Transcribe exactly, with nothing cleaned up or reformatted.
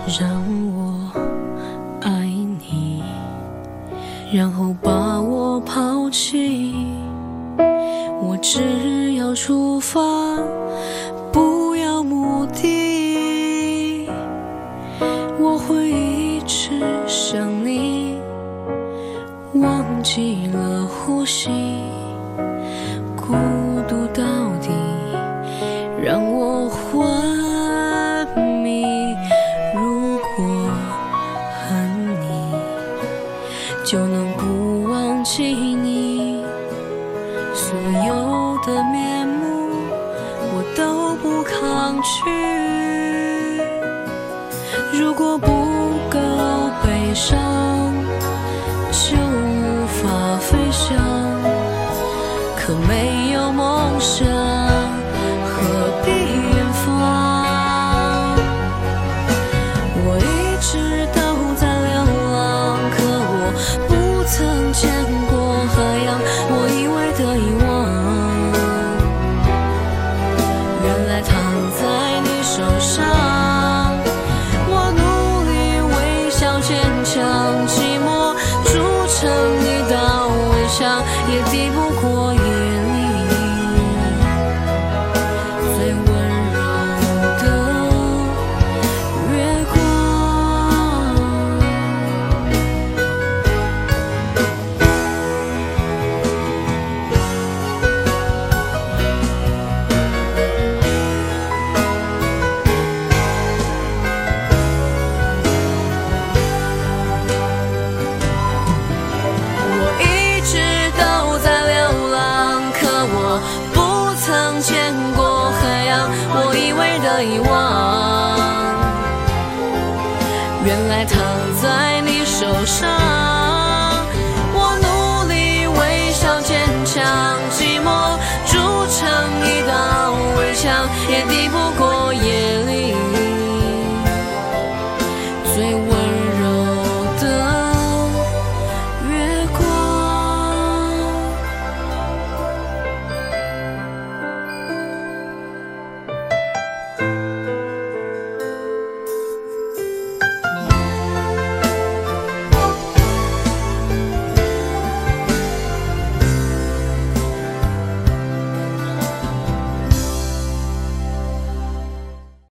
让我爱你，然后把我抛弃。我只要出发，不要目的。我会一直想你，忘记了呼吸，孤独到底让我昏迷。如果恨你，就能不忘记你，所有的面目我都不抗拒。如果不够悲伤，就无法飞翔，可没有梦想，何必远方？我一直都在流浪，可我不曾见过海洋。我以为的遗忘，原来躺在你手上。我努力微笑坚强，寂寞筑成一道围墙，也抵不过夜里最温柔的月光。我一直都在流浪，可我不曾见过海洋。我以为的遗忘，原来躺在你手上。我努力微笑坚强，寂寞筑成一道围墙，也抵不过